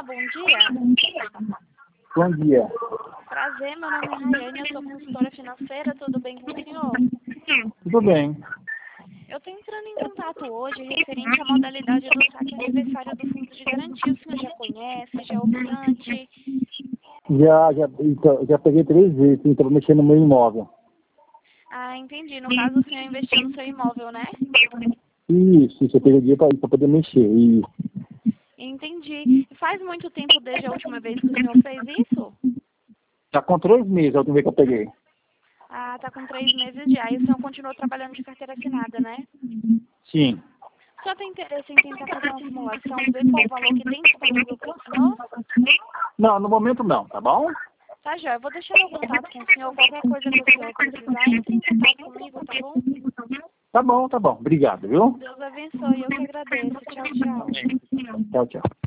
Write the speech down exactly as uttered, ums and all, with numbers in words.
bom dia. Bom dia. Prazer, meu nome é Rayane, eu sou consultora financeira, tudo bem com o senhor? Tudo bem. Eu estou entrando em contato hoje referente à modalidade do saque aniversário do Fundo de Garantia. O senhor já conhece, já é operante? Já, já, então, já peguei três vezes, então mexendo no meu imóvel. Ah, entendi. No caso, o senhor investiu no seu imóvel, né? Isso, isso, eu peguei dia para poder mexer. E Entendi. Faz muito tempo desde a última vez que o senhor fez isso? já com três meses a última vez que eu peguei. Ah, tá com três meses já. E o senhor continuou trabalhando de carteira assinada, né? Sim. O senhor tem interesse em tentar fazer uma simulação, ver qual o valor que tem disponível para o senhor? Não, no momento não, tá bom? Tá, já. Eu vou deixar meu contato com o senhor. Qualquer coisa que o senhor precisar, entre em contato comigo, tá bom? Tá bom, tá bom. Obrigado, viu? Deus abençoe. Eu que agradeço. Tchau, tchau. Tchau, tchau.